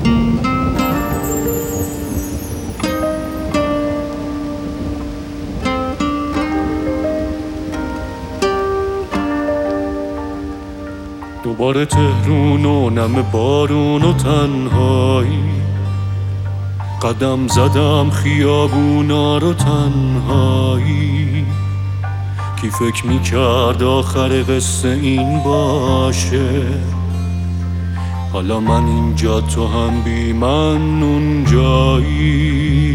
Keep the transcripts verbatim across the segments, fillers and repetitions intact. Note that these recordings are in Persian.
دوباره تهرون و نم بارون و تنهایی، قدم زدم خیابونا رو تنهایی. کی فکر میکرد آخر قصه این باشه، حالا من اینجا تو هم بی من اونجایی.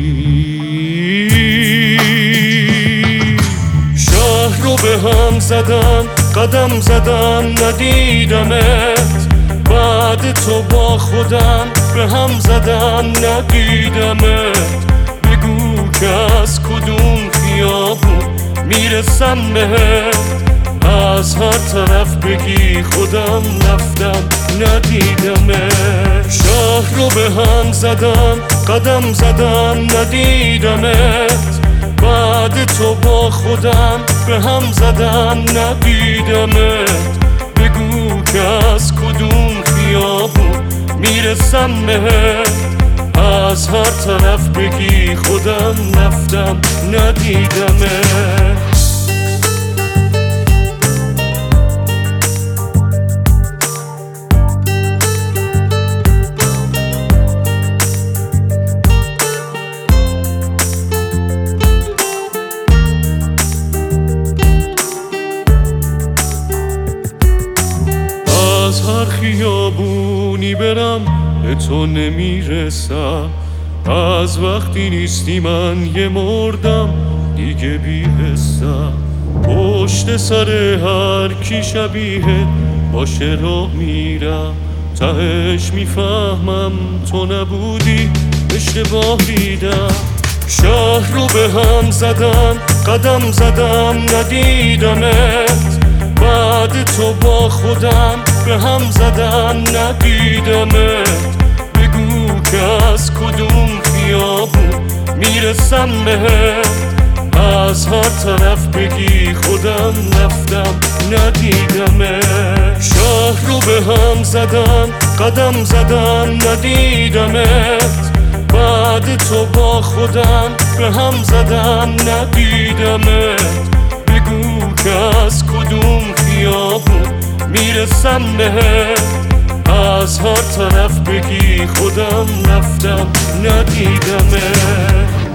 شهر رو به هم زدم، قدم زدم ندیدمت، بعد تو با خودم به هم زدم ندیدمت. بگو که از کدوم خیابون میرسم بهت، از هر طرف بگی خودم رفتم ندیدمت. شهر رو به هم زدم، قدم زدم ندیدمت، بعد تو با خودم به هم زدم ندیدمت. بگو که از کدوم خیابون میرسم بهت، از هر طرف بگی خودم رفتم ندیدمت. از هر خیابونی برم به تو نمیرسم، از وقتی نیستی من یه مردم دیگه بی حسم. پشت سر هر کی شبیه باشه راه میرم، تهش میفهمم تو نبودی اشتباه دیدم. شهر رو به هم زدم، قدم زدم ندیدمت، بعد تو با خودم به هم زدم ندیدمت. بگو که از کدوم خیابون میرسم بهت، از هر طرف بگی خودم رفتم ندیدمت. شهر رو به هم زدم، قدم زدم ندیدمت، بعد تو با خودم به هم زدم ندیدمت. بگو که از کدوم خیابون میرسم بهت، از هر طرف بگی خودم رفتم ندیدمت.